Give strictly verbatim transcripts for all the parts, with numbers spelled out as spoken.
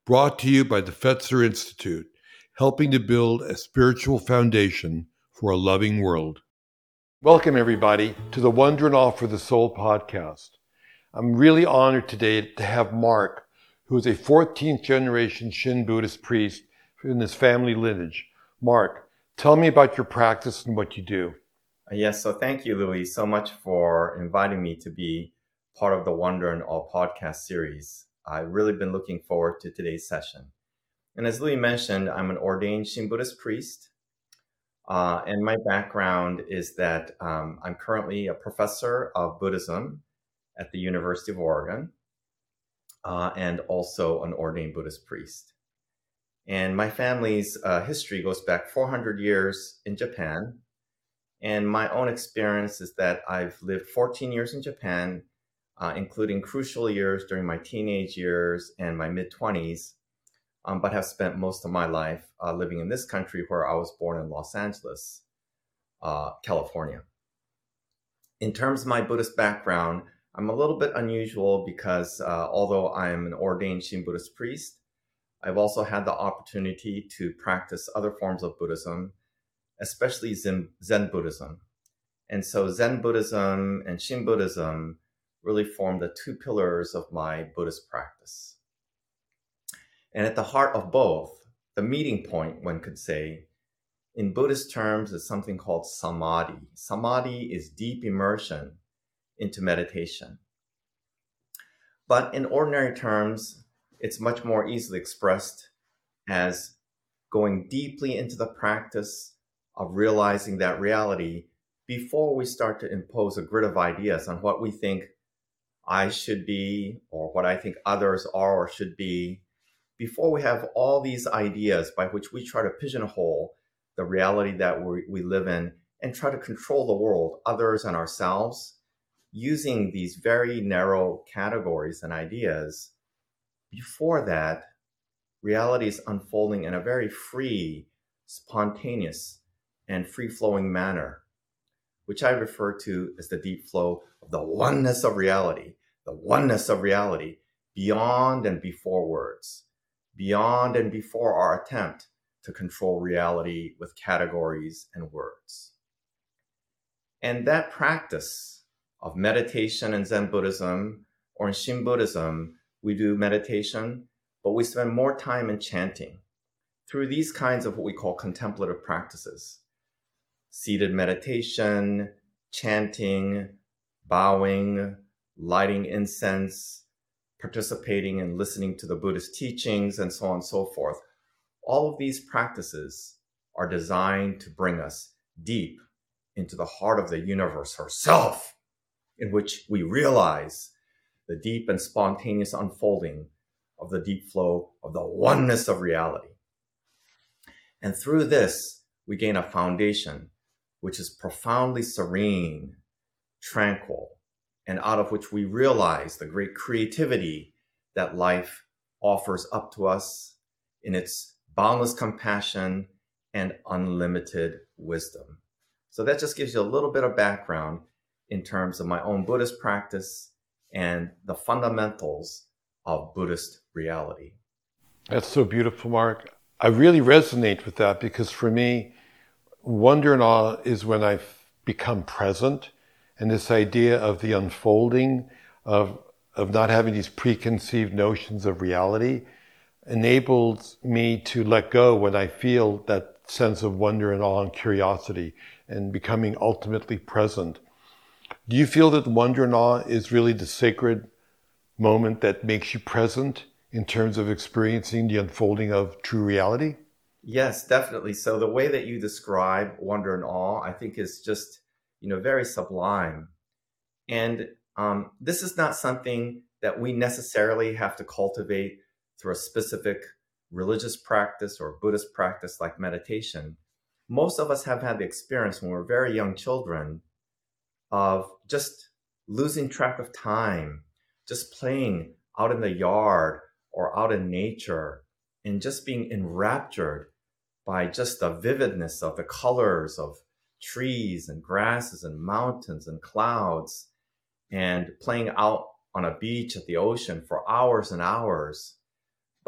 brought to you by the Fetzer Institute, helping to build a spiritual foundation for a loving world. Welcome, everybody, to the Wonder and Awe for the Soul podcast. I'm really honored today to have Mark, who is a fourteenth generation Shin Buddhist priest in his family lineage. Mark, tell me about your practice and what you do. Yes, so thank you, Louis, so much for inviting me to be part of the Wonder and Awe podcast series. I've really been looking forward to today's session. And as Louis mentioned, I'm an ordained Shin Buddhist priest. Uh, and my background is that um, I'm currently a professor of Buddhism at the University of Oregon, uh, and also an ordained Buddhist priest. And my family's uh, history goes back four hundred years in Japan. And my own experience is that I've lived fourteen years in Japan, uh, including crucial years during my teenage years and my mid-twenties, um, but have spent most of my life uh, living in this country where I was born in Los Angeles, uh, California. In terms of my Buddhist background, I'm a little bit unusual because uh, although I'm an ordained Shin Buddhist priest, I've also had the opportunity to practice other forms of Buddhism, especially Zen, Zen Buddhism. And so Zen Buddhism and Shin Buddhism really form the two pillars of my Buddhist practice. And at the heart of both, the meeting point, one could say, in Buddhist terms is something called samadhi. Samadhi is deep immersion into meditation. But in ordinary terms, it's much more easily expressed as going deeply into the practice of realizing that reality before we start to impose a grid of ideas on what we think I should be or what I think others are or should be, before we have all these ideas by which we try to pigeonhole the reality that we, we live in and try to control the world, others and ourselves, using these very narrow categories and ideas. Before that, reality is unfolding in a very free, spontaneous, and free-flowing manner, which I refer to as the deep flow of the oneness of reality, the oneness of reality beyond and before words, beyond and before our attempt to control reality with categories and words. And that practice of meditation in Zen Buddhism or in Shin Buddhism, we do meditation, but we spend more time in chanting through these kinds of what we call contemplative practices. Seated meditation, chanting, bowing, lighting incense, participating and listening to the Buddhist teachings, and so on and so forth. All of these practices are designed to bring us deep into the heart of the universe herself, in which we realize the deep and spontaneous unfolding of the deep flow of the oneness of reality. And through this, we gain a foundation which is profoundly serene, tranquil, and out of which we realize the great creativity that life offers up to us in its boundless compassion and unlimited wisdom. So that just gives you a little bit of background in terms of my own Buddhist practice and the fundamentals of Buddhist reality. That's so beautiful, Mark. I really resonate with that because for me, wonder and awe is when I've become present, and this idea of the unfolding, of of not having these preconceived notions of reality, enables me to let go when I feel that sense of wonder and awe and curiosity and becoming ultimately present. Do you feel that wonder and awe is really the sacred moment that makes you present in terms of experiencing the unfolding of true reality? Yes, definitely. So the way that you describe wonder and awe, I think is just, you know, very sublime. And um, this is not something that we necessarily have to cultivate through a specific religious practice or Buddhist practice like meditation. Most of us have had the experience when we're very young children of just losing track of time, just playing out in the yard or out in nature, and just being enraptured by just the vividness of the colors of trees and grasses and mountains and clouds, and playing out on a beach at the ocean for hours and hours. But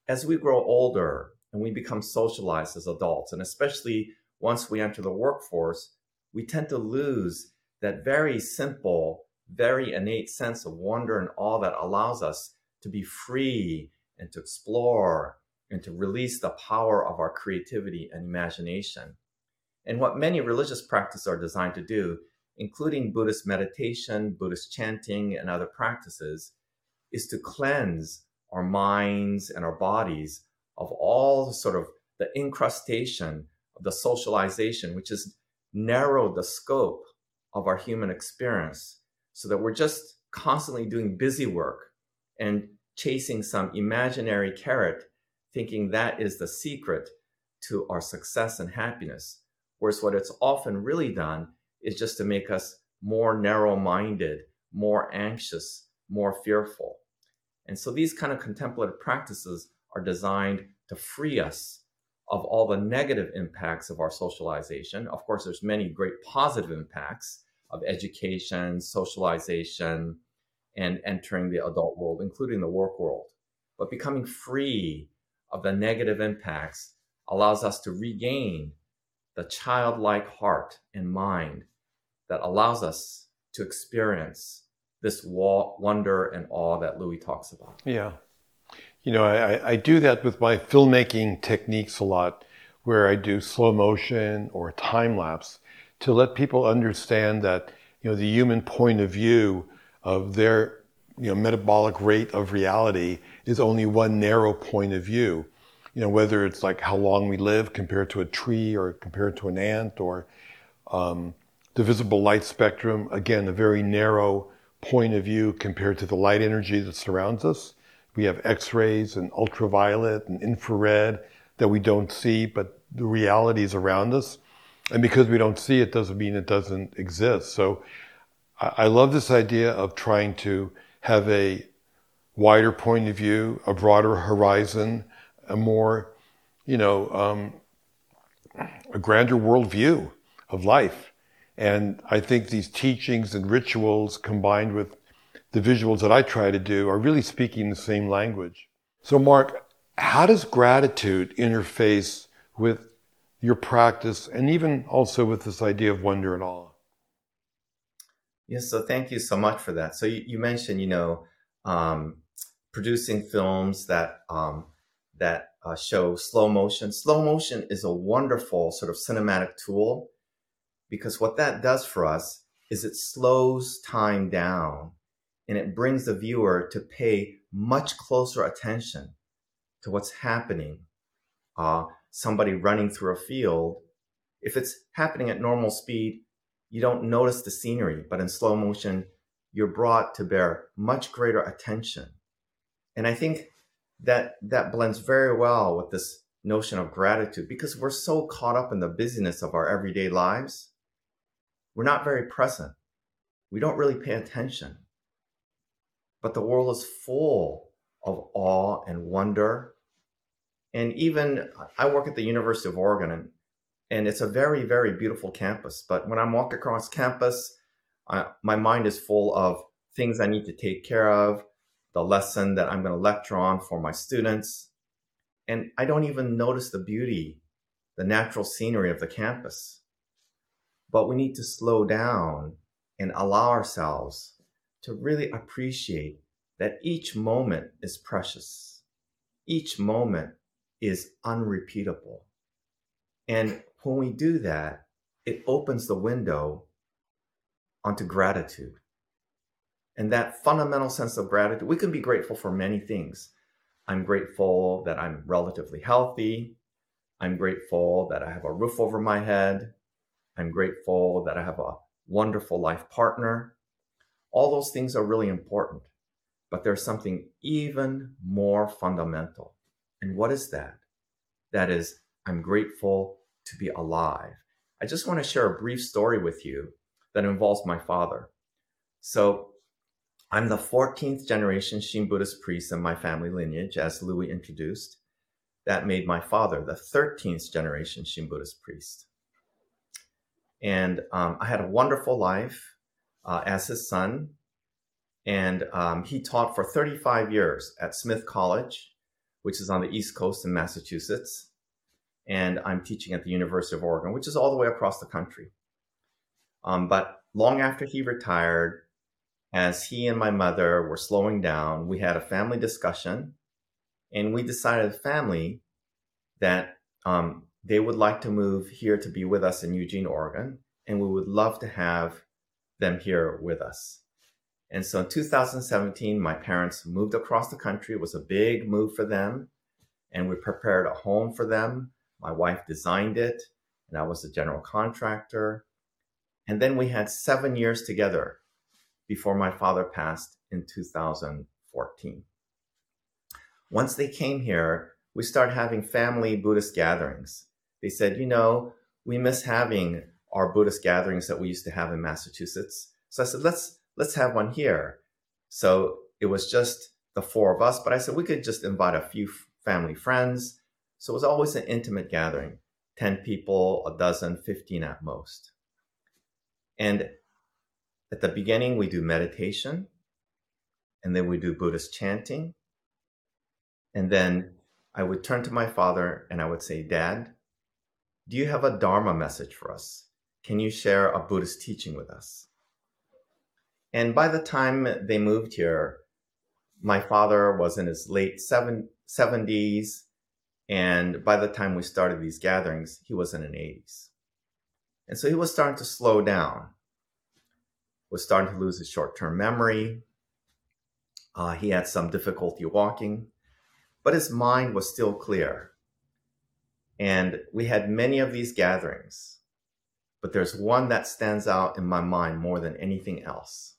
as we grow older and we become socialized as adults, and especially once we enter the workforce, we tend to lose that very simple, very innate sense of wonder and awe that allows us to be free and to explore and to release the power of our creativity and imagination. And what many religious practices are designed to do, including Buddhist meditation, Buddhist chanting, and other practices, is to cleanse our minds and our bodies of all the sort of the incrustation of the socialization, which has narrowed the scope of our human experience so that we're just constantly doing busy work and chasing some imaginary carrot, thinking that is the secret to our success and happiness. Whereas what it's often really done is just to make us more narrow-minded, more anxious, more fearful. And so these kind of contemplative practices are designed to free us of all the negative impacts of our socialization. Of course, there's many great positive impacts of education, socialization, and entering the adult world, including the work world. But becoming free of the negative impacts allows us to regain the childlike heart and mind that allows us to experience this wonder and awe that Louis talks about. Yeah. You know, I, I do that with my filmmaking techniques a lot, where I do slow motion or time lapse to let people understand that, you know, the human point of view of their, you know, metabolic rate of reality is only one narrow point of view. You know, whether it's like how long we live compared to a tree or compared to an ant, or um, the visible light spectrum, again, a very narrow point of view compared to the light energy that surrounds us. We have X-rays and ultraviolet and infrared that we don't see, but the reality is around us. And because we don't see it doesn't mean it doesn't exist. So I, I love this idea of trying to have a wider point of view, a broader horizon, a more, you know, um, a grander worldview of life. And I think these teachings and rituals combined with the visuals that I try to do are really speaking the same language. So Mark, how does gratitude interface with your practice and even also with this idea of wonder and awe? Yes, so thank you so much for that. So you, you mentioned, you know, um, producing films that um, that uh, show slow motion. Slow motion is a wonderful sort of cinematic tool, because what that does for us is it slows time down and it brings the viewer to pay much closer attention to what's happening. Uh, somebody running through a field, if it's happening at normal speed, you don't notice the scenery, but in slow motion, you're brought to bear much greater attention. And I think that that blends very well with this notion of gratitude, because we're so caught up in the busyness of our everyday lives. We're not very present. We don't really pay attention. But the world is full of awe and wonder. And even, I work at the University of Oregon, and, and it's a very, very beautiful campus. But when I'm walking across campus, I, my mind is full of things I need to take care of, the lesson that I'm going to lecture on for my students. And I don't even notice the beauty, the natural scenery of the campus. But we need to slow down and allow ourselves to really appreciate that each moment is precious. Each moment is unrepeatable. And when we do that, it opens the window onto gratitude. And that fundamental sense of gratitude, we can be grateful for many things. I'm grateful that I'm relatively healthy. I'm grateful that I have a roof over my head. I'm grateful that I have a wonderful life partner. All those things are really important, but there's something even more fundamental. And what is that? That is, I'm grateful to be alive. I just want to share a brief story with you that involves my father. So I'm the fourteenth generation Shin Buddhist priest in my family lineage, as Louis introduced. That made my father the thirteenth generation Shin Buddhist priest. And um, I had a wonderful life uh, as his son. And um, he taught for thirty-five years at Smith College, which is on the East Coast in Massachusetts. And I'm teaching at the University of Oregon, which is all the way across the country. Um, but long after he retired, as he and my mother were slowing down, we had a family discussion, and we decided as a family that um, they would like to move here to be with us in Eugene, Oregon, and we would love to have them here with us. And so in two thousand seventeen, my parents moved across the country. It was a big move for them, and we prepared a home for them. My wife designed it, and I was the general contractor. And then we had seven years together before my father passed in two thousand fourteen. Once they came here, we started having family Buddhist gatherings. They said, you know, we miss having our Buddhist gatherings that we used to have in Massachusetts. So I said, let's let's have one here. So it was just the four of us, but I said we could just invite a few family friends. So it was always an intimate gathering, ten people, a dozen, fifteen at most. And at the beginning, we do meditation, and then we do Buddhist chanting. And then I would turn to my father and I would say, Dad, do you have a Dharma message for us? Can you share a Buddhist teaching with us? And by the time they moved here, my father was in his late seventies. And by the time we started these gatherings, he was in his eighties. And so he was starting to slow down, was starting to lose his short-term memory. Uh, he had some difficulty walking, but his mind was still clear. And we had many of these gatherings, but there's one that stands out in my mind more than anything else.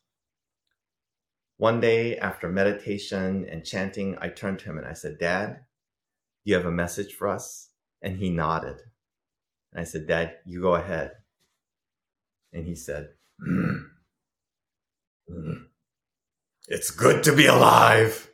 One day after meditation and chanting, I turned to him and I said, Dad, do you have a message for us? And he nodded. And I said, Dad, you go ahead. And he said, mm. Mm. It's good to be alive.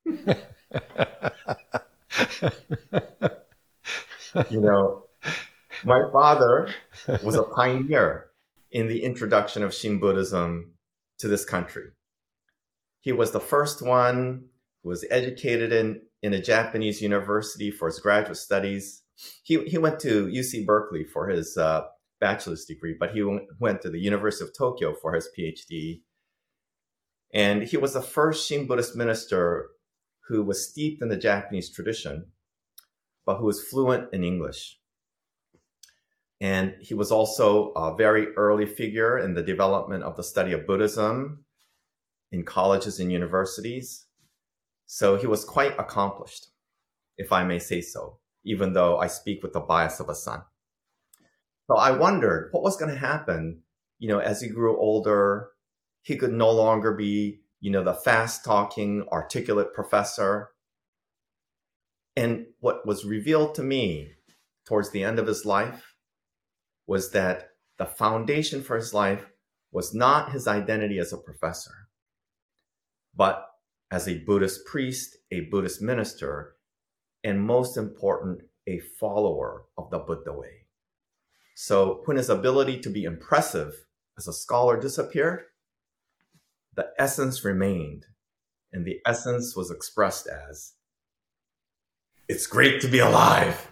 You know, my father was a pioneer in the introduction of Shin Buddhism to this country. He was the first one who was educated in, in a Japanese university for his graduate studies. He, he went to U C Berkeley for his uh, bachelor's degree, but he went to the University of Tokyo for his PhD. And he was the first Shin Buddhist minister who was steeped in the Japanese tradition, but who was fluent in English. And he was also a very early figure in the development of the study of Buddhism in colleges and universities. So he was quite accomplished, if I may say so, even though I speak with the bias of a son. So I wondered what was going to happen, you know, as he grew older. He could no longer be, you know, the fast-talking, articulate professor. And what was revealed to me towards the end of his life was that the foundation for his life was not his identity as a professor, but as a Buddhist priest, a Buddhist minister, and most important, a follower of the Buddha way. So when his ability to be impressive as a scholar disappeared, the essence remained, and the essence was expressed as, it's great to be alive.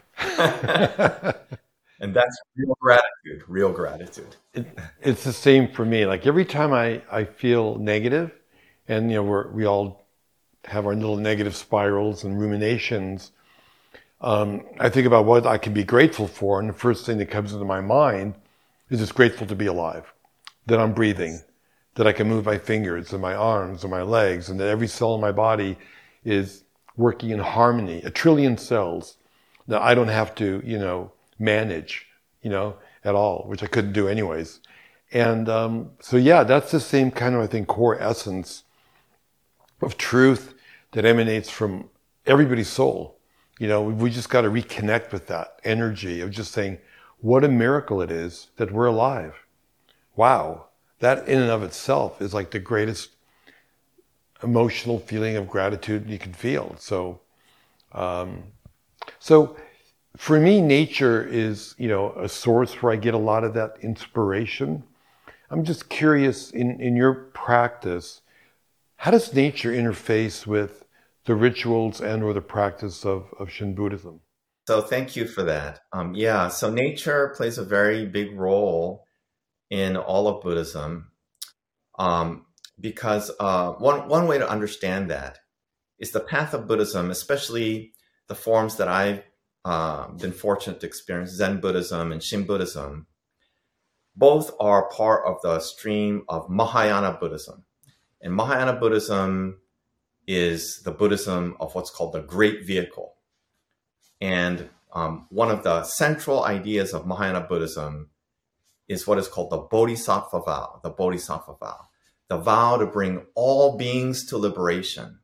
And that's real gratitude, real gratitude. It, it's the same for me. Like every time I, I feel negative, and you know, we're, we all have our little negative spirals and ruminations, um, I think about what I can be grateful for, and the first thing that comes into my mind is just grateful to be alive, that I'm breathing, that I can move my fingers and my arms and my legs, and that every cell in my body is working in harmony, a trillion cells that I don't have to, you know, manage, you know, at all, which I couldn't do anyways. And um, so, yeah, that's the same kind of, I think, core essence of truth that emanates from everybody's soul. You know, we just got to reconnect with that energy of just saying, what a miracle it is that we're alive. Wow. That in and of itself is like the greatest emotional feeling of gratitude you can feel. So, um, so for me, nature is, you know, a source where I get a lot of that inspiration. I'm just curious, in, in your practice, how does nature interface with the rituals and or the practice of, of Shin Buddhism. So thank you for that. Um, yeah, so nature plays a very big role in all of Buddhism, um, because uh, one, one way to understand that is the path of Buddhism, especially the forms that I've uh, been fortunate to experience, Zen Buddhism and Shin Buddhism. Both are part of the stream of Mahayana Buddhism. And Mahayana Buddhism is the Buddhism of what's called the Great Vehicle. And um, one of the central ideas of Mahayana Buddhism is what is called the Bodhisattva vow, the Bodhisattva vow, the vow to bring all beings to liberation.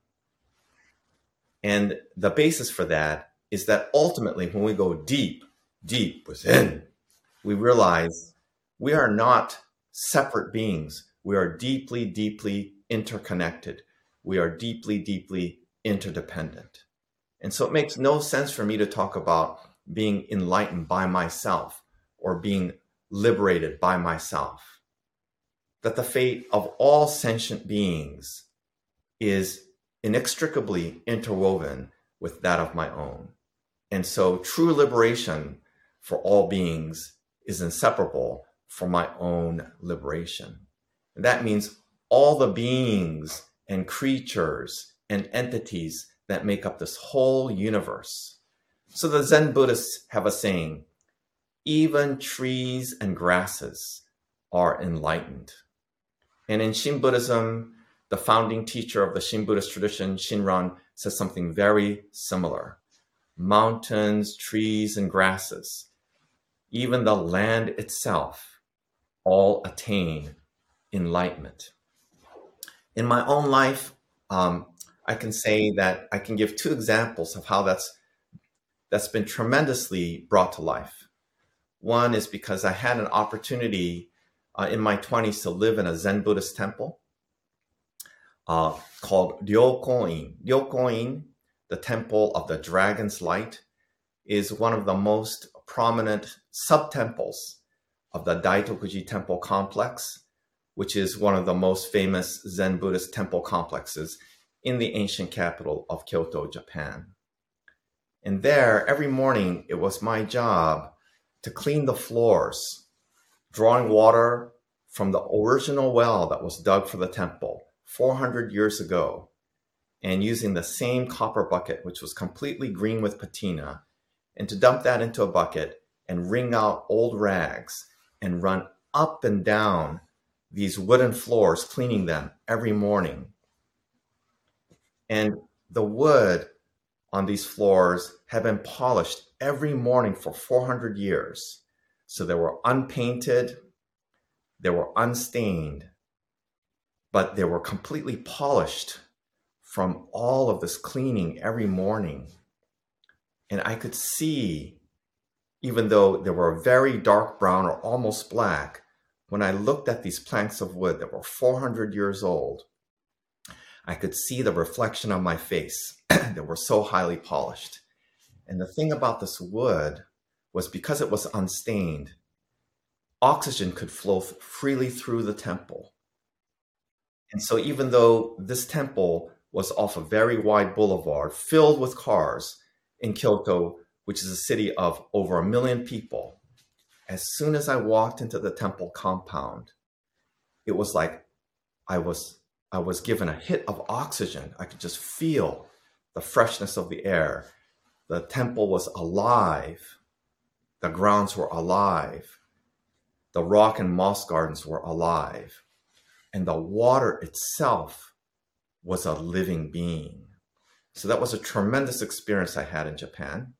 And the basis for that is that ultimately when we go deep, deep within, we realize we are not separate beings. We are deeply, deeply interconnected. We are deeply, deeply interdependent. And so it makes no sense for me to talk about being enlightened by myself or being liberated by myself. That the fate of all sentient beings is inextricably interwoven with that of my own. And so true liberation for all beings is inseparable from my own liberation. And that means all the beings and creatures and entities that make up this whole universe. So the Zen Buddhists have a saying, even trees and grasses are enlightened. And in Shin Buddhism, the founding teacher of the Shin Buddhist tradition, Shinran, says something very similar. Mountains, trees, and grasses, even the land itself, all attain enlightenment. In my own life, um, I can say that I can give two examples of how that's that's been tremendously brought to life. One is because I had an opportunity uh, in my twenties to live in a Zen Buddhist temple uh, called Ryokoin. Ryokoin, the Temple of the Dragon's Light, is one of the most prominent sub-temples of the Daitokuji Temple complex, which is one of the most famous Zen Buddhist temple complexes in the ancient capital of Kyoto, Japan. And there, every morning, it was my job to clean the floors, drawing water from the original well that was dug for the temple four hundred years ago, and using the same copper bucket, which was completely green with patina, and to dump that into a bucket and wring out old rags and run up and down these wooden floors, cleaning them every morning. And the wood on these floors had been polished every morning for four hundred years. So they were unpainted, they were unstained, but they were completely polished from all of this cleaning every morning. And I could see, even though they were very dark brown or almost black, when I looked at these planks of wood that were four hundred years old, I could see the reflection on my face. They were so highly polished. And the thing about this wood was because it was unstained, oxygen could flow th- freely through the temple. And so even though this temple was off a very wide boulevard filled with cars in Kyoto, which is a city of over a million people, as soon as I walked into the temple compound, it was like I was I was given a hit of oxygen. I could just feel the freshness of the air. The temple was alive. The grounds were alive. The rock and moss gardens were alive. And the water itself was a living being. So that was a tremendous experience I had in Japan.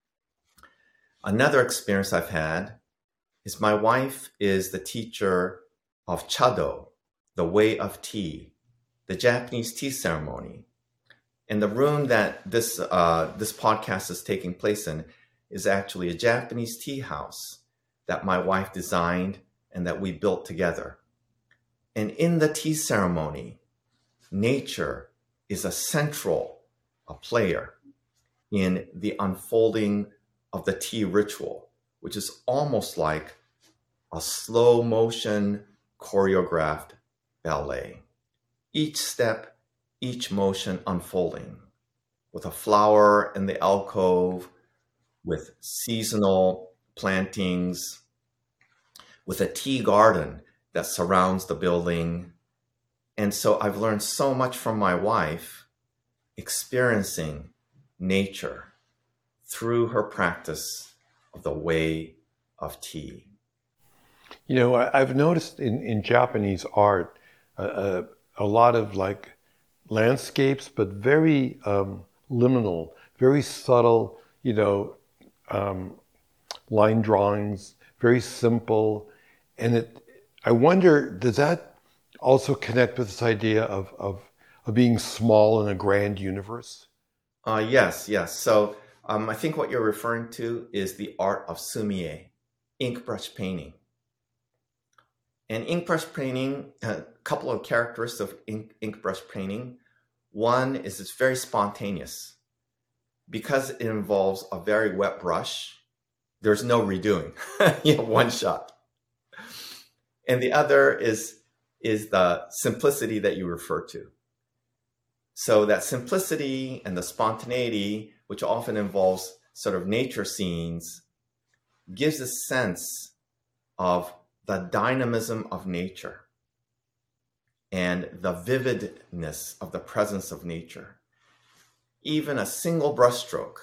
Another experience I've had is my wife is the teacher of Chado, the way of tea, the Japanese tea ceremony. And the room that this uh, this podcast is taking place in is actually a Japanese tea house that my wife designed and that we built together. And in the tea ceremony, nature is a central a player in the unfolding of the tea ritual, which is almost like a slow motion choreographed ballet. Each step, each motion unfolding. with a flower in the alcove, with seasonal plantings, with a tea garden that surrounds the building. And so I've learned so much from my wife experiencing nature through her practice of the way of tea. You know, I, I've noticed in, in Japanese art uh, uh, a lot of like landscapes, but very um, liminal, very subtle, you know, um, line drawings, very simple. And it, I wonder, does that also connect with this idea of, of, of being small in a grand universe? Uh, yes, yes. So um, I think what you're referring to is the art of sumie, ink brush painting. And ink brush painting, a couple of characteristics of ink, ink brush painting. One is it's very spontaneous. Because it involves a very wet brush, there's no redoing. You have one shot. And the other is, is the simplicity that you refer to. So that simplicity and the spontaneity, which often involves sort of nature scenes, gives a sense of the dynamism of nature and the vividness of the presence of nature. Even a single brushstroke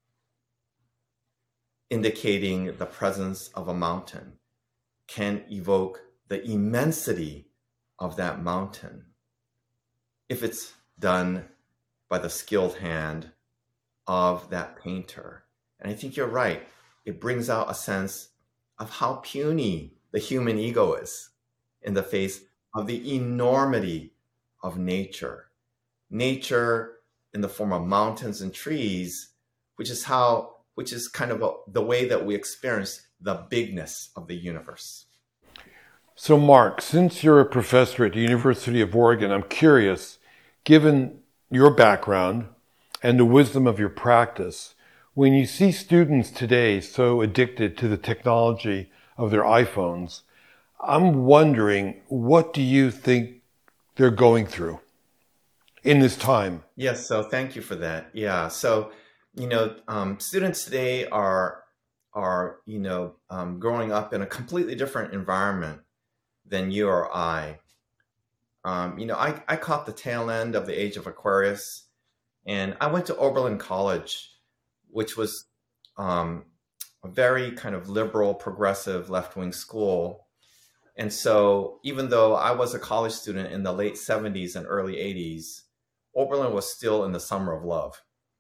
indicating the presence of a mountain can evoke the immensity of that mountain if it's done by the skilled hand of that painter. And I think you're right. It brings out a sense of how puny the human ego is in the face of the enormity of nature. Nature in the form of mountains and trees, which is how, which is kind of a, the way that we experience the bigness of the universe. So Mark, since you're a professor at the University of Oregon, I'm curious, given your background and the wisdom of your practice, when you see students today so addicted to the technology of their iPhones, I'm wondering, what do you think they're going through in this time? Yes, so thank you for that. Yeah, so, you know, um, students today are, are you know, um, growing up in a completely different environment than you or I. Um, you know, I, I caught the tail end of the age of Aquarius, and I went to Oberlin College, which was um, a very kind of liberal, progressive, left-wing school. And so even though I was a college student in the late seventies and early eighties, Oberlin was still in the summer of love.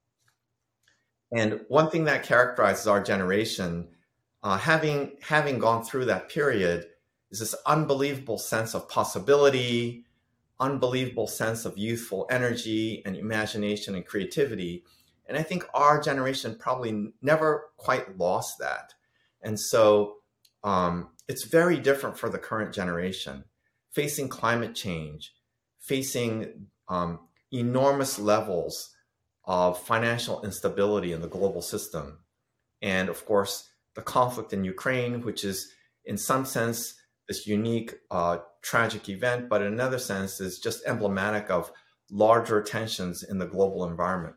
And one thing that characterizes our generation, uh, having, having gone through that period, is this unbelievable sense of possibility, unbelievable sense of youthful energy and imagination and creativity. And I think our generation probably never quite lost that. And so um, it's very different for the current generation, facing climate change, facing um, enormous levels of financial instability in the global system. And of course, the conflict in Ukraine, which is in some sense this unique, uh, tragic event, but in another sense is just emblematic of larger tensions in the global environment.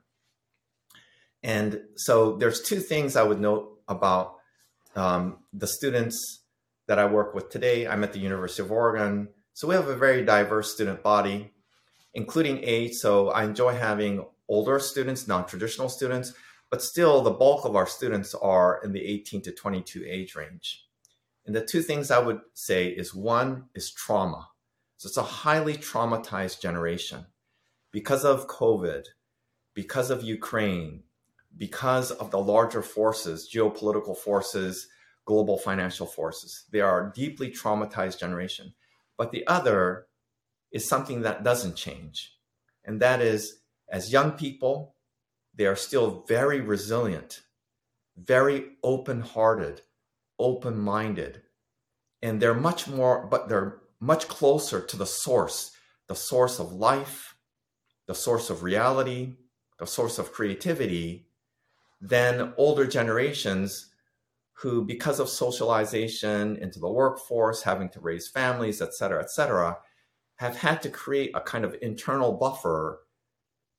And so there's two things I would note about um, the students that I work with today. I'm at the University of Oregon. So we have a very diverse student body, including age. So I enjoy having older students, non-traditional students, but still the bulk of our students are in the eighteen to twenty-two age range. And the two things I would say is one is trauma. So it's a highly traumatized generation because of COVID, because of Ukraine, because of the larger forces, geopolitical forces, global financial forces. They are a deeply traumatized generation. But the other is something that doesn't change. And that is, as young people, they are still very resilient, very open-hearted, open-minded, and they're much more, but they're much closer to the source, the source of life, the source of reality, the source of creativity, than older generations who, because of socialization into the workforce, having to raise families, et cetera, et cetera, have had to create a kind of internal buffer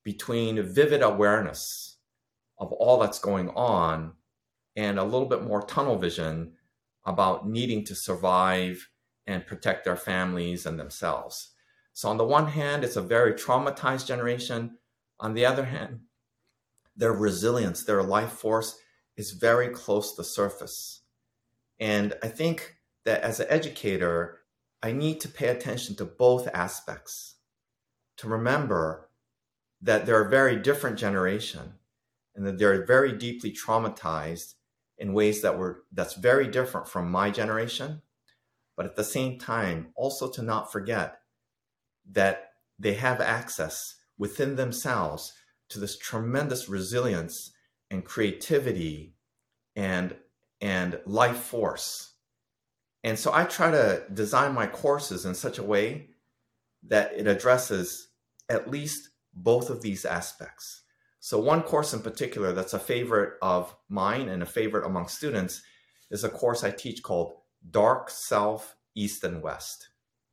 between vivid awareness of all that's going on and a little bit more tunnel vision about needing to survive and protect their families and themselves. So on the one hand, it's a very traumatized generation. On the other hand, their resilience, their life force is very close to the surface. And I think that as an educator, I need to pay attention to both aspects, to remember that they're a very different generation and that they're very deeply traumatized in ways that were that's very different from my generation. But at the same time, also to not forget that they have access within themselves to this tremendous resilience and creativity and, and life force. And so I try to design my courses in such a way that it addresses at least both of these aspects. So one course in particular that's a favorite of mine and a favorite among students is a course I teach called Dark Self, East and West.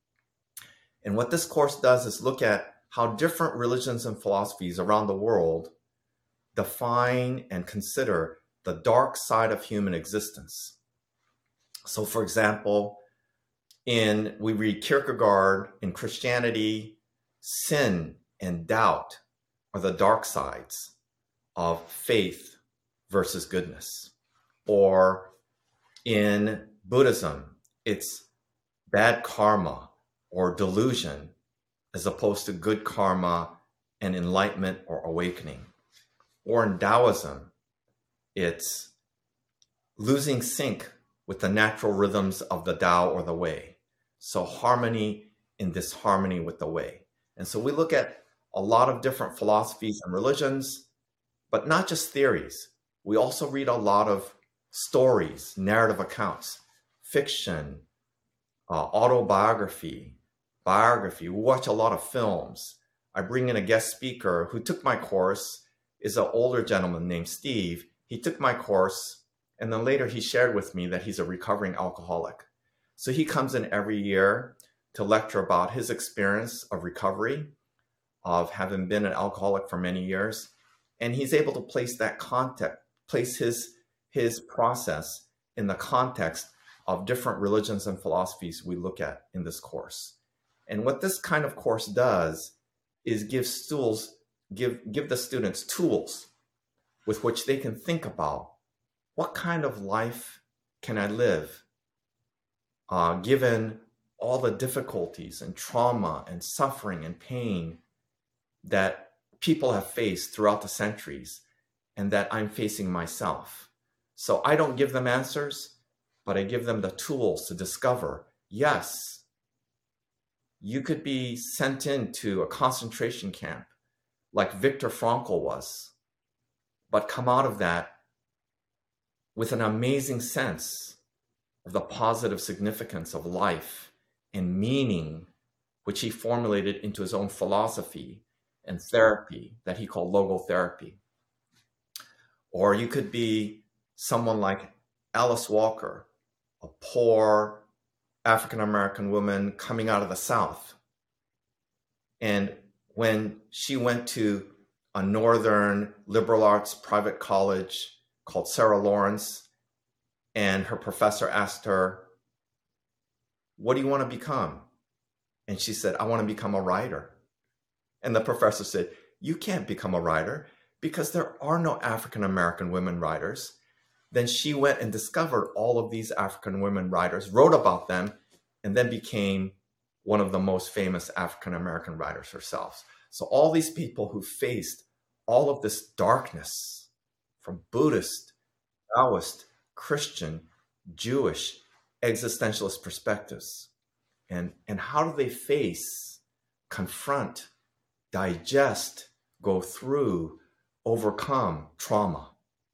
And what this course does is look at how different religions and philosophies around the world define and consider the dark side of human existence. So for example, in we read Kierkegaard, in Christianity, sin and doubt are the dark sides of faith versus goodness. Or in Buddhism, it's bad karma or delusion as opposed to good karma and enlightenment or awakening. Or in Taoism, it's losing sync with the natural rhythms of the Tao or the Way. So harmony in disharmony with the Way. And so we look at a lot of different philosophies and religions, but not just theories. We also read a lot of stories, narrative accounts, fiction, uh, autobiography, biography. We watch a lot of films. I bring in a guest speaker who took my course, is an older gentleman named Steve. He took my course, and then later he shared with me that he's a recovering alcoholic. So he comes in every year to lecture about his experience of recovery, of having been an alcoholic for many years. And he's able to place that context, place his, his process in the context of different religions and philosophies we look at in this course. And what this kind of course does is give stools, give, give the students tools with which they can think about what kind of life can I live uh, given all the difficulties and trauma and suffering and pain that people have faced throughout the centuries and that I'm facing myself. So I don't give them answers, but I give them the tools to discover, yes, you could be sent into a concentration camp like Viktor Frankl was, but come out of that with an amazing sense of the positive significance of life and meaning, which he formulated into his own philosophy and therapy that he called logotherapy. Or you could be someone like Alice Walker, a poor African-American woman coming out of the South. And when she went to a northern liberal arts private college called Sarah Lawrence, and her professor asked her, "What do you want to become?" And she said, "I want to become a writer." And the professor said, "You can't become a writer because there are no African-American women writers." Then she went and discovered all of these African women writers, wrote about them, and then became one of the most famous African-American writers herself. So all these people who faced all of this darkness from Buddhist, Taoist, Christian, Jewish, existentialist perspectives. And, and how do they face, confront, digest, go through, overcome trauma?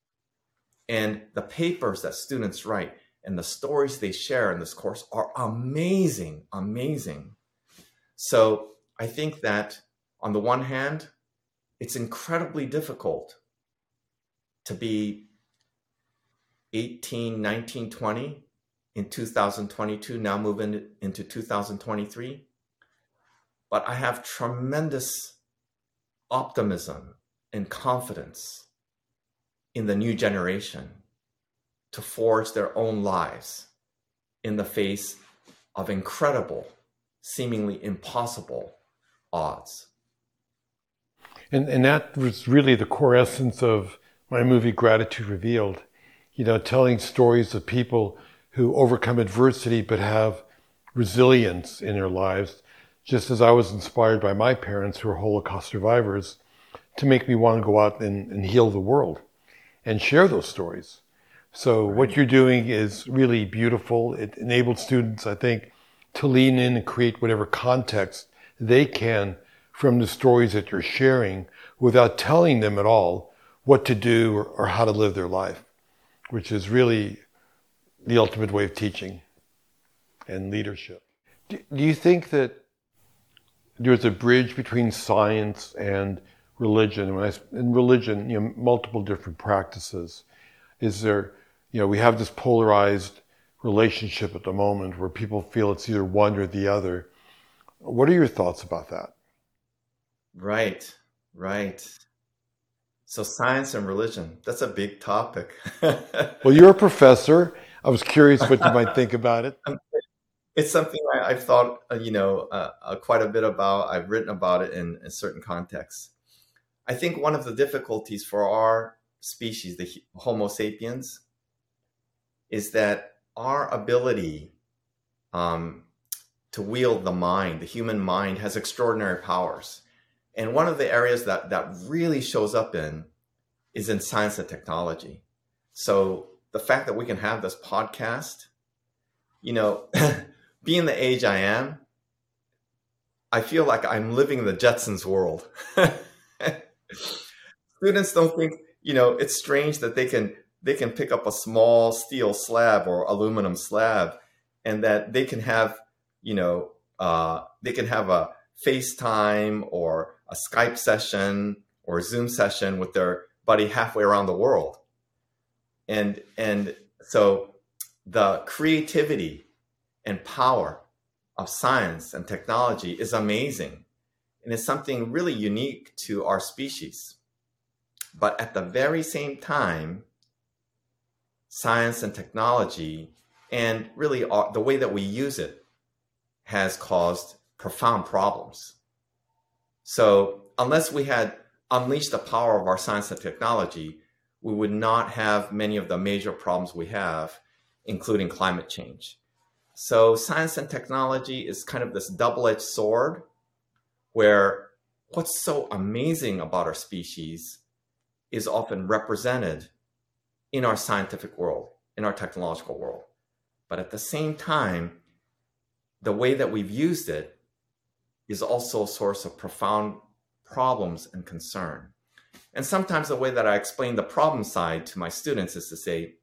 And the papers that students write and the stories they share in this course are amazing, amazing. So I think that on the one hand, it's incredibly difficult to be eighteen, nineteen, twenty in two thousand twenty-two, now moving into two thousand twenty-three. But I have tremendous optimism and confidence in the new generation to forge their own lives in the face of incredible, seemingly impossible odds. And, and that was really the core essence of my movie, Gratitude Revealed. You know, telling stories of people who overcome adversity but have resilience in their lives, just as I was inspired by my parents who are Holocaust survivors to make me want to go out and, and heal the world and share those stories. So right. What you're doing is really beautiful. It enabled students, I think, to lean in and create whatever context they can from the stories that you're sharing without telling them at all what to do or, or how to live their life, which is really the ultimate way of teaching and leadership. Do, do you think that there's a bridge between science and religion? When I, in religion, you know, multiple different practices. Is there, you know, we have this polarized relationship at the moment where people feel it's either one or the other. What are your thoughts about that? Right, right. So science and religion, that's a big topic. Well, you're a professor. I was curious what you might think about it. It's something I, I've thought, uh, you know, uh, uh, quite a bit about. I've written about it in, in certain contexts. I think one of the difficulties for our species, the Homo sapiens, is that our ability um, to wield the mind, the human mind, has extraordinary powers. And one of the areas that, that really shows up in is in science and technology. So the fact that we can have this podcast, you know, being the age I am, I feel like I'm living in the Jetsons world. Students don't think, you know, it's strange that they can they can pick up a small steel slab or aluminum slab, and that they can have, you know, uh, they can have a FaceTime or a Skype session or a Zoom session with their buddy halfway around the world. And and so the creativity and power of science and technology is amazing. And it's something really unique to our species. But at the very same time, science and technology, and really our, the way that we use it, has caused profound problems. So unless we had unleashed the power of our science and technology, we would not have many of the major problems we have, including climate change. So science and technology is kind of this double-edged sword, where what's so amazing about our species is often represented in our scientific world, in our technological world. But at the same time, the way that we've used it is also a source of profound problems and concern. And sometimes the way that I explain the problem side to my students is to say,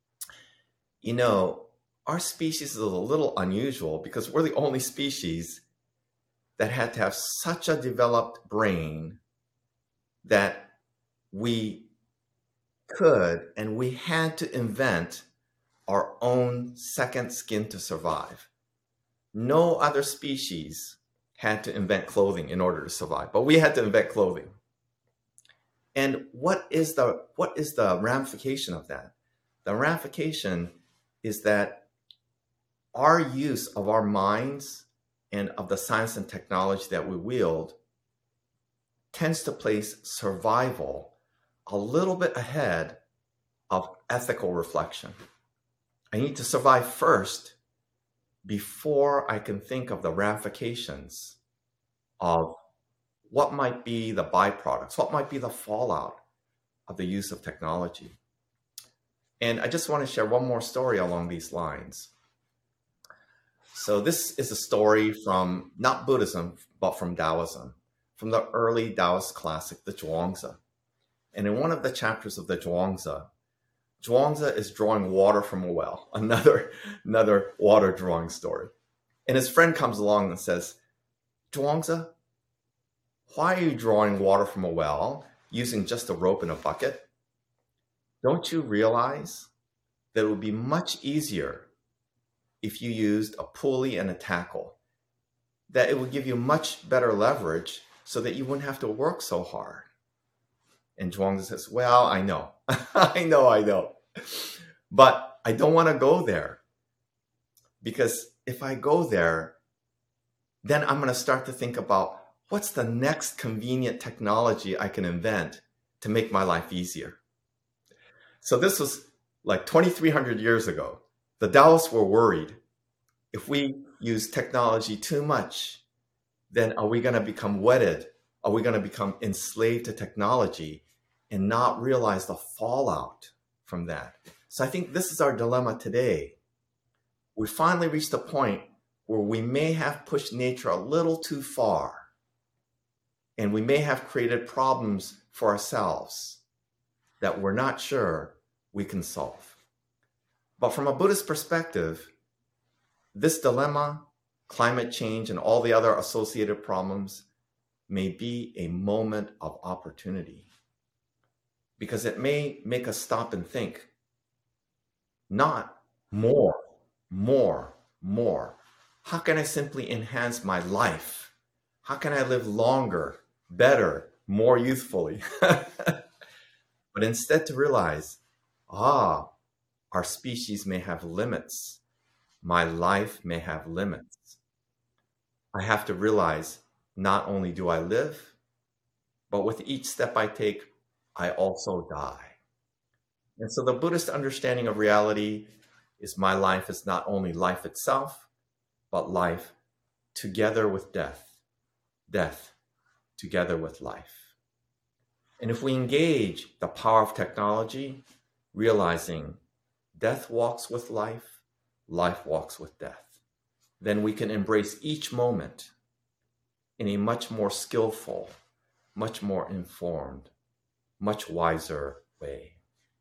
you know, our species is a little unusual because we're the only species that had to have such a developed brain that we could and we had to invent our own second skin to survive. No other species had to invent clothing in order to survive, but we had to invent clothing. And what is the what is the ramification of that? The ramification is that our use of our minds and of the science and technology that we wield tends to place survival a little bit ahead of ethical reflection. I need to survive first before I can think of the ramifications of what might be the byproducts, what might be the fallout of the use of technology. And I just want to share one more story along these lines. So this is a story from not Buddhism, but from Taoism, from the early Taoist classic, the Zhuangzi. And in one of the chapters of the Zhuangzi, Zhuangzi is drawing water from a well, another, another water drawing story. And his friend comes along and says, Zhuangzi, why are you drawing water from a well using just a rope and a bucket? Don't you realize that it would be much easier if you used a pulley and a tackle, that it would give you much better leverage so that you wouldn't have to work so hard. And Zhuangzi says, well, I know, I know, I know, but I don't want to go there, because if I go there, then I'm going to start to think about what's the next convenient technology I can invent to make my life easier. So this was like twenty-three hundred years ago. The Taoists were worried, if we use technology too much, then are we going to become wedded? Are we going to become enslaved to technology and not realize the fallout from that? So I think this is our dilemma today. We finally reached a point where we may have pushed nature a little too far, and we may have created problems for ourselves that we're not sure we can solve. But from a Buddhist perspective, this dilemma, climate change, and all the other associated problems may be a moment of opportunity, because it may make us stop and think, not more, more, more. How can I simply enhance my life? How can I live longer, better, more youthfully? But instead to realize, ah, our species may have limits. My life may have limits. I have to realize not only do I live, but with each step I take, I also die. And so the Buddhist understanding of reality is my life is not only life itself, but life together with death, death together with life. And if we engage the power of technology, realizing death walks with life, life walks with death, then we can embrace each moment in a much more skillful, much more informed, much wiser way.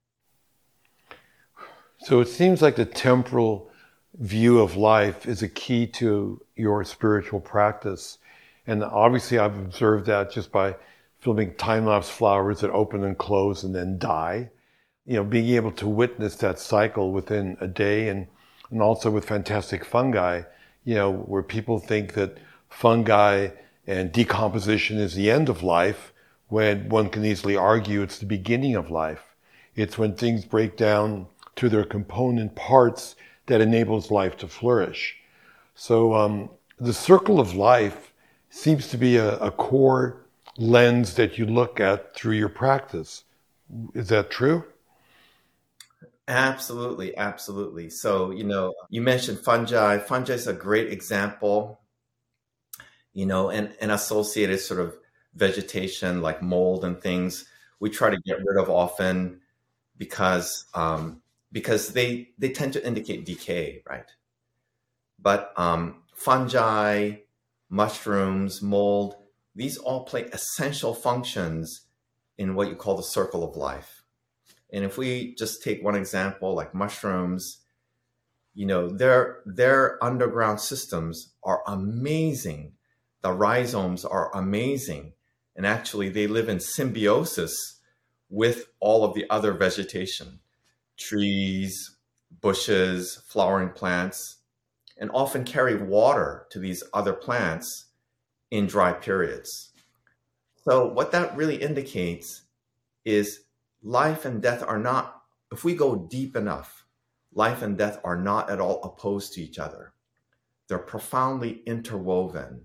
So it seems like the temporal view of life is a key to your spiritual practice. And obviously I've observed that just by filming time-lapse flowers that open and close and then die. You know, being able to witness that cycle within a day, and, and also with fantastic fungi, you know, where people think that fungi and decomposition is the end of life, when one can easily argue it's the beginning of life. It's when things break down to their component parts that enables life to flourish. So um, the circle of life seems to be a, a core lens that you look at through your practice. Is that true? Absolutely, absolutely. So, you know, you mentioned fungi. Fungi is a great example, you know, and, and associated sort of vegetation like mold and things we try to get rid of often because um, because they they tend to indicate decay, right? But um, fungi, mushrooms, mold, these all play essential functions in what you call the circle of life. And if we just take one example, like mushrooms, you know, their their underground systems are amazing. The rhizomes are amazing. And actually, they live in symbiosis with all of the other vegetation, trees, bushes, flowering plants, and often carry water to these other plants in dry periods. So what that really indicates is life and death are not, if we go deep enough, life and death are not at all opposed to each other. They're profoundly interwoven.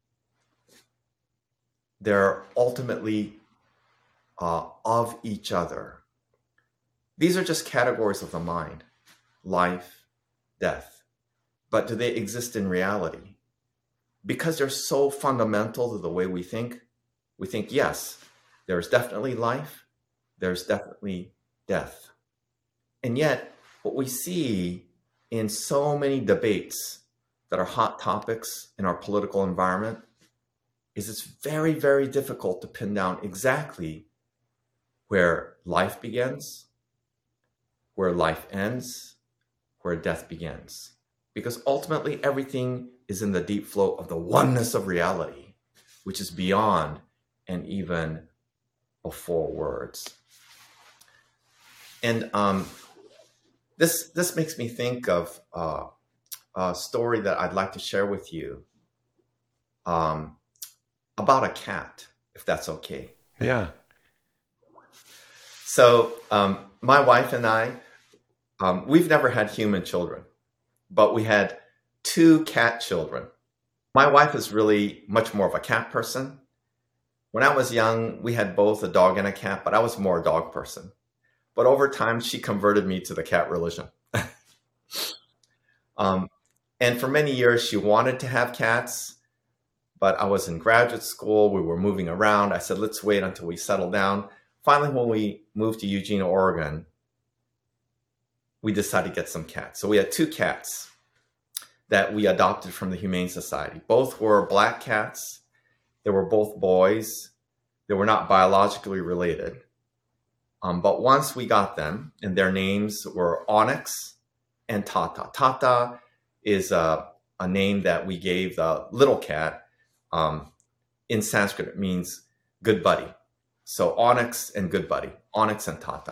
They're ultimately uh, of each other. These are just categories of the mind, life, death. But do they exist in reality? Because they're so fundamental to the way we think, we think, yes, there's definitely life, there's definitely death. And yet, what we see in so many debates that are hot topics in our political environment is it's very, very difficult to pin down exactly where life begins, where life ends, where death begins. Because ultimately everything is in the deep flow of the oneness of reality, which is beyond and even before words. And um, this this makes me think of uh, a story that I'd like to share with you. Um, about a cat, if that's okay. Yeah. So um, my wife and I, um, we've never had human children, but we had two cat children. My wife is really much more of a cat person. When I was young, we had both a dog and a cat, but I was more a dog person. But over time, she converted me to the cat religion. um, and for many years, she wanted to have cats, but I was in graduate school. We were moving around. I said, let's wait until we settle down. Finally, when we moved to Eugene, Oregon, we decided to get some cats. So we had two cats that we adopted from the Humane Society. Both were black cats. They were both boys. They were not biologically related. Um, but once we got them, and their names were Onyx and Tata. Tata is a, a name that we gave the little cat. Um, in Sanskrit, it means good buddy. So Onyx and good buddy, Onyx and Tata.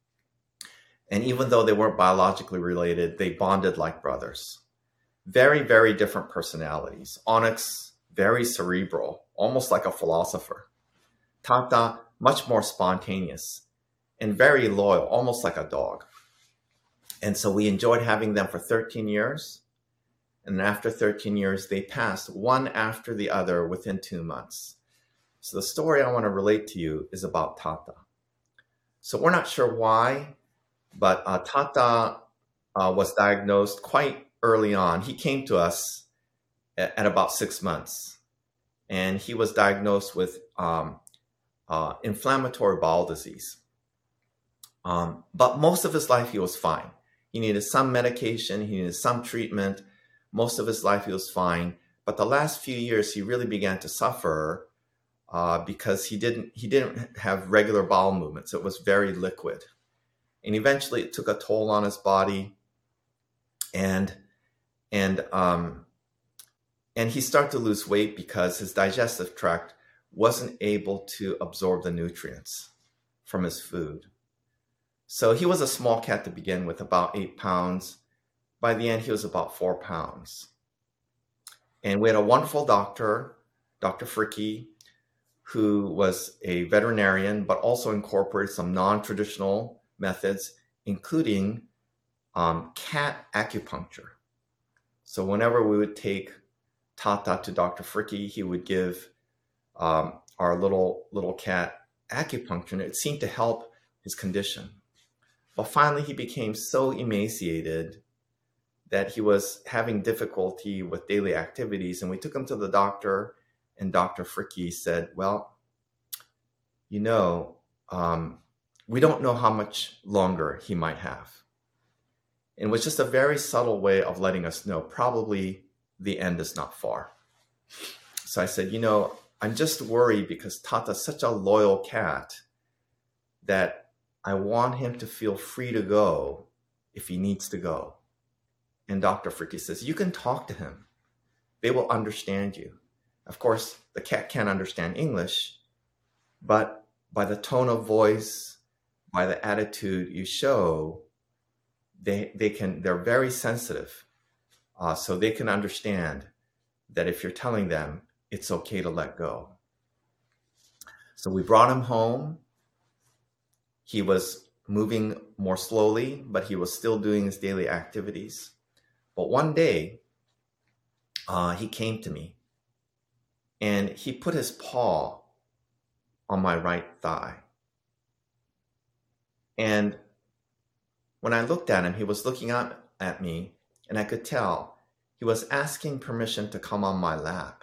And even though they weren't biologically related, they bonded like brothers. Very, very different personalities. Onyx, very cerebral, almost like a philosopher. Tata, much more spontaneous and very loyal, almost like a dog. And so we enjoyed having them for thirteen years. And after thirteen years, they passed one after the other within two months. So the story I want to relate to you is about Tata. So we're not sure why, but uh, Tata uh, was diagnosed quite early on. He came to us at, at about six months. And he was diagnosed with um, uh, inflammatory bowel disease. Um, but most of his life, he was fine. He needed some medication. He needed some treatment. Most of his life, he was fine. But the last few years, he really began to suffer uh, because he didn't he didn't have regular bowel movements. It was very liquid. And eventually, it took a toll on his body. And and um, and he started to lose weight because his digestive tract wasn't able to absorb the nutrients from his food. So he was a small cat to begin with, about eight pounds. By the end, he was about four pounds. And we had a wonderful doctor, Doctor Fricke, who was a veterinarian, but also incorporated some non-traditional methods, including um, cat acupuncture. So whenever we would take Tata to Doctor Fricke, he would give um, our little little cat acupuncture, and it seemed to help his condition. But finally, he became so emaciated that he was having difficulty with daily activities. And we took him to the doctor, and Doctor Fricke said, well, you know, um, we don't know how much longer he might have. And it was just a very subtle way of letting us know probably the end is not far. So I said, you know, I'm just worried because Tata's such a loyal cat that I want him to feel free to go if he needs to go. And Doctor Fricke says, you can talk to him. They will understand you. Of course, the cat can't understand English, but by the tone of voice, by the attitude you show, they they can, they're very sensitive. Uh, so they can understand that if you're telling them, it's okay to let go. So we brought him home. He was moving more slowly, but he was still doing his daily activities. But one day, uh, he came to me and he put his paw on my right thigh. And when I looked at him, he was looking up at me, and I could tell he was asking permission to come on my lap.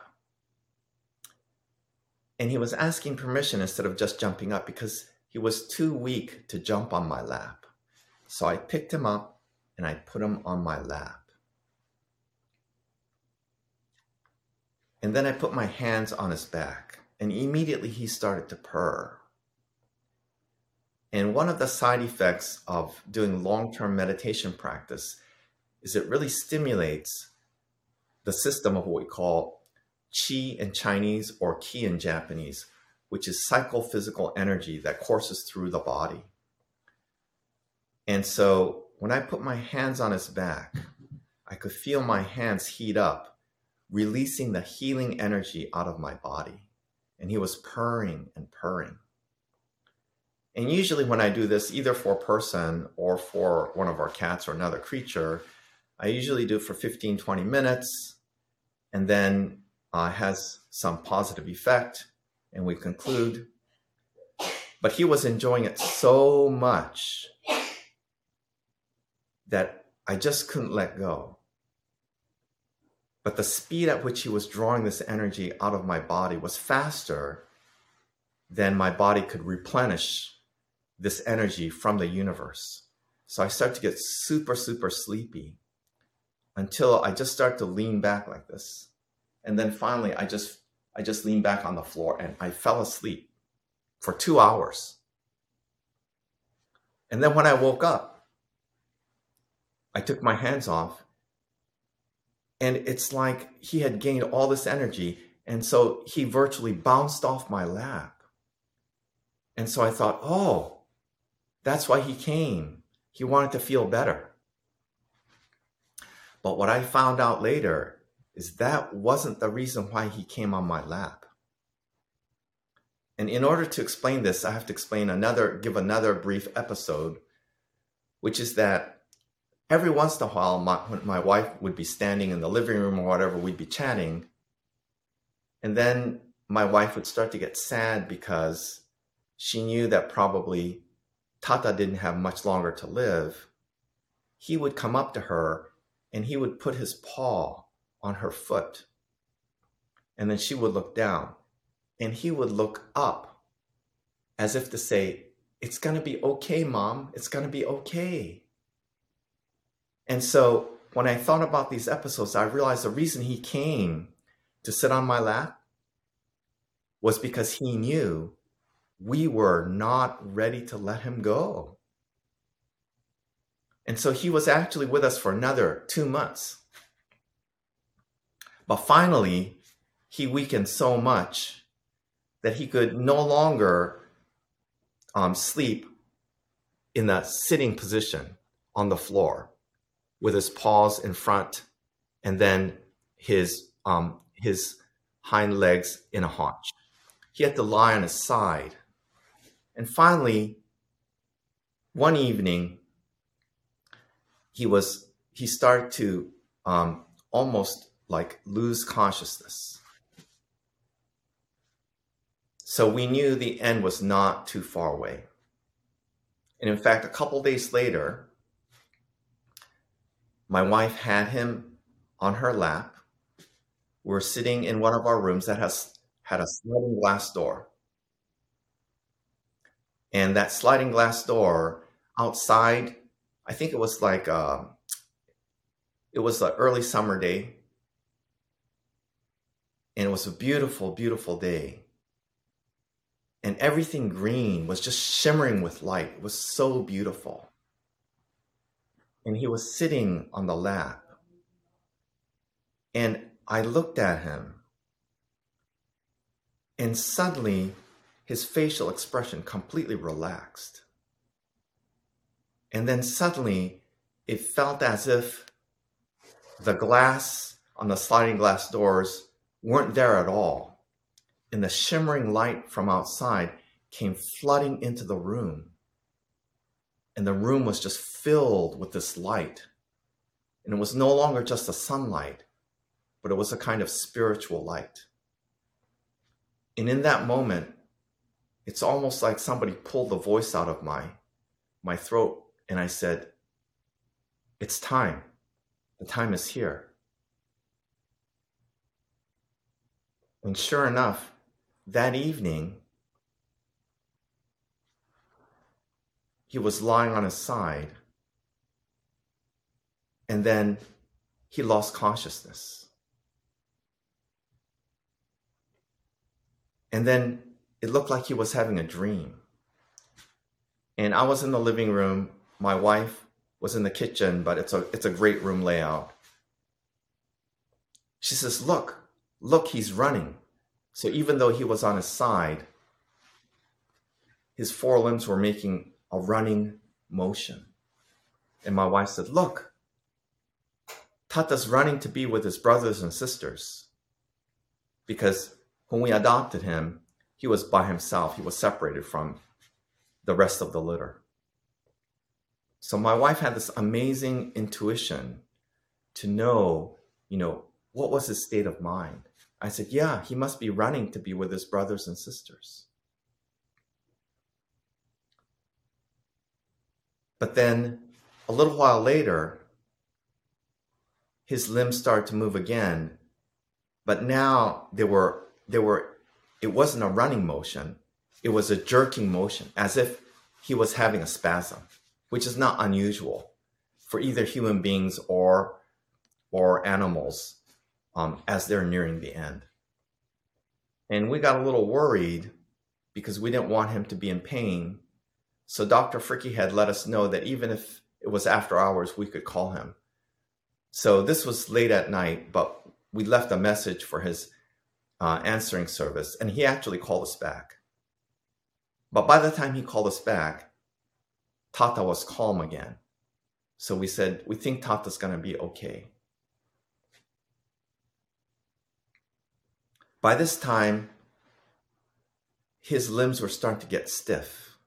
And he was asking permission instead of just jumping up because he was too weak to jump on my lap. So I picked him up and I put him on my lap. And then I put my hands on his back, and immediately he started to purr. And one of the side effects of doing long-term meditation practice is it really stimulates the system of what we call qi in Chinese or qi in Japanese, which is psychophysical energy that courses through the body. And so when I put my hands on his back, I could feel my hands heat up, releasing the healing energy out of my body. and he was purring and purring. And usually when I do this, either for a person or for one of our cats or another creature, I usually do it for fifteen, twenty minutes, and then uh, has some positive effect, and we conclude. But he was enjoying it so much that I just couldn't let go. But the speed at which he was drawing this energy out of my body was faster than my body could replenish this energy from the universe. So I start to get super, super sleepy until I just start to lean back like this. And then finally, I just, I just leaned back on the floor and I fell asleep for two hours. And then when I woke up, I took my hands off, and it's like he had gained all this energy. And so he virtually bounced off my lap. And so I thought, oh, that's why he came. He wanted to feel better. But what I found out later is that wasn't the reason why he came on my lap. And in order to explain this, I have to explain another, give another brief episode, which is that every once in a while, my, when my wife would be standing in the living room or whatever, we'd be chatting. And then my wife would start to get sad because she knew that probably Tata didn't have much longer to live. He would come up to her and he would put his paw on her foot. And then she would look down and he would look up as if to say, it's going to be okay, Mom. It's going to be okay. And so when I thought about these episodes, I realized the reason he came to sit on my lap was because he knew we were not ready to let him go. And so he was actually with us for another two months. But finally, he weakened so much that he could no longer um, sleep in the sitting position on the floor with his paws in front and then his, um, his hind legs in a haunch. He had to lie on his side. And finally, one evening, he was he started to um, almost like lose consciousness. So we knew the end was not too far away. And in fact, a couple days later, my wife had him on her lap. We were sitting in one of our rooms that has had a sliding glass door. And that sliding glass door outside, I think it was like, uh, it was an early summer day. And it was a beautiful, beautiful day. And everything green was just shimmering with light. It was so beautiful. And he was sitting on the lap. And I looked at him. And suddenly, his facial expression completely relaxed. And then suddenly, it felt as if the glass on the sliding glass doors weren't there at all. And the shimmering light from outside came flooding into the room. And the room was just filled with this light. And it was no longer just a sunlight, but it was a kind of spiritual light. And in that moment, it's almost like somebody pulled the voice out of my, my throat. And I said, it's time. The time is here. And sure enough, that evening, he was lying on his side. And then he lost consciousness. And then it looked like he was having a dream. And I was in the living room. My wife was in the kitchen, but it's a, it's a great room layout. She says, look, look, he's running. So even though he was on his side, his forelimbs were making a running motion. And my wife said, look, Tata's running to be with his brothers and sisters. Because when we adopted him, he was by himself. He was separated from the rest of the litter. So my wife had this amazing intuition to know, you know, what was his state of mind. I said, yeah, he must be running to be with his brothers and sisters. But then a little while later, his limbs started to move again. But now they were, they were, it wasn't a running motion. It was a jerking motion, as if he was having a spasm, which is not unusual for either human beings or, or animals um, as they're nearing the end. And we got a little worried because we didn't want him to be in pain. So Doctor Fricke had let us know that even if it was after hours, we could call him. So this was late at night, but we left a message for his uh, answering service, and he actually called us back. But by the time he called us back, Tata was calm again. So we said, we think Tata's going to be okay. By this time, his limbs were starting to get stiff.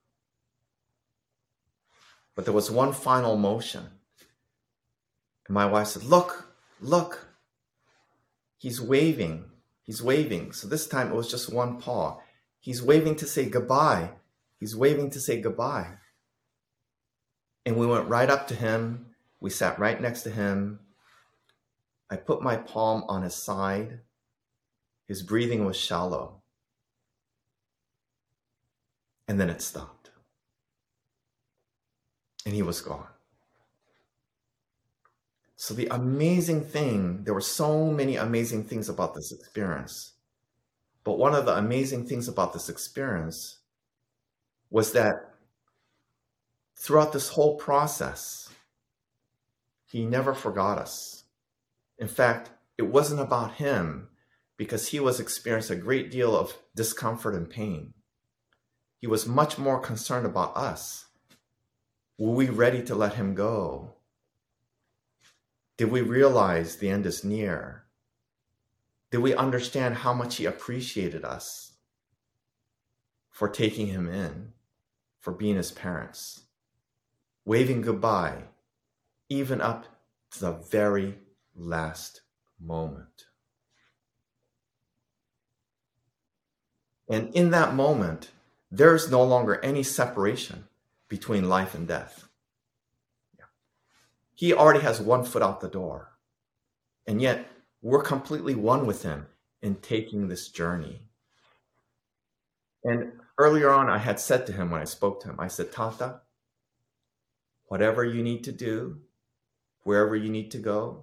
But there was one final motion. And my wife said, look, look. He's waving. He's waving. So this time it was just one paw. He's waving to say goodbye. He's waving to say goodbye. And we went right up to him. We sat right next to him. I put my palm on his side. His breathing was shallow. And then it stopped. And he was gone. So the amazing thing, there were so many amazing things about this experience. But one of the amazing things about this experience was that throughout this whole process, he never forgot us. In fact, it wasn't about him because he was experiencing a great deal of discomfort and pain. He was much more concerned about us. Were we ready to let him go? Did we realize the end is near? Did we understand how much he appreciated us for taking him in, for being his parents, waving goodbye, even up to the very last moment? And in that moment, there is no longer any separation between life and death. He already has one foot out the door. And yet, we're completely one with him in taking this journey. And earlier on, I had said to him when I spoke to him, I said, Tata, whatever you need to do, wherever you need to go,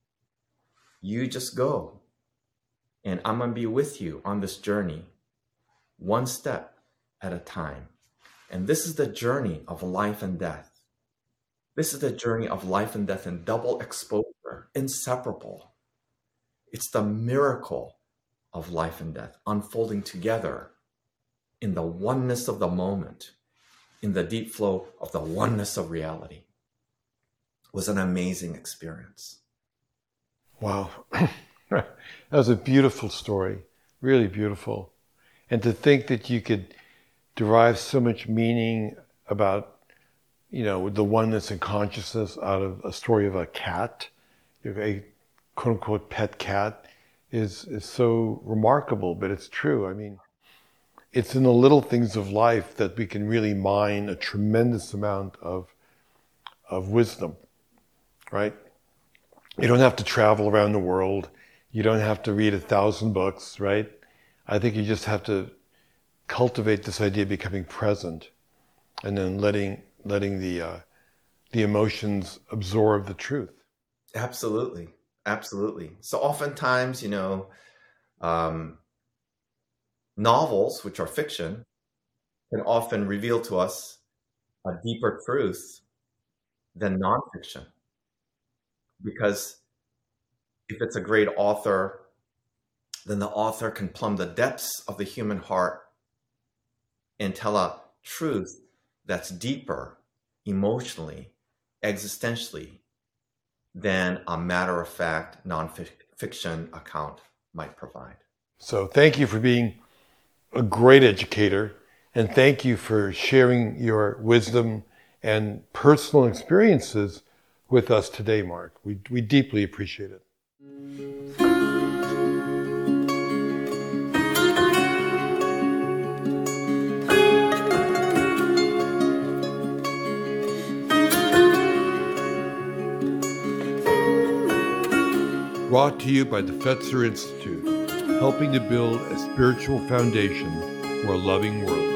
you just go. And I'm going to be with you on this journey, one step at a time. And this is the journey of life and death. This is the journey of life and death in double exposure, inseparable. It's the miracle of life and death unfolding together in the oneness of the moment, in the deep flow of the oneness of reality. It was an amazing experience. Wow. That was a beautiful story, really beautiful. And to think that you could derive so much meaning about, you know, the oneness and consciousness out of a story of a cat, a quote unquote pet cat, is, is so remarkable, but it's true. I mean, it's in the little things of life that we can really mine a tremendous amount of, of wisdom, right? You don't have to travel around the world. You don't have to read a thousand books, right? I think you just have to cultivate this idea of becoming present and then letting letting the uh, the emotions absorb the truth. Absolutely. Absolutely. So oftentimes, you know, um, novels, which are fiction, can often reveal to us a deeper truth than nonfiction. Because if it's a great author, then the author can plumb the depths of the human heart and tell a truth that's deeper emotionally, existentially, than a matter-of-fact nonfiction account might provide. So thank you for being a great educator, and thank you for sharing your wisdom and personal experiences with us today, Mark. We, we deeply appreciate it. Brought to you by the Fetzer Institute, helping to build a spiritual foundation for a loving world.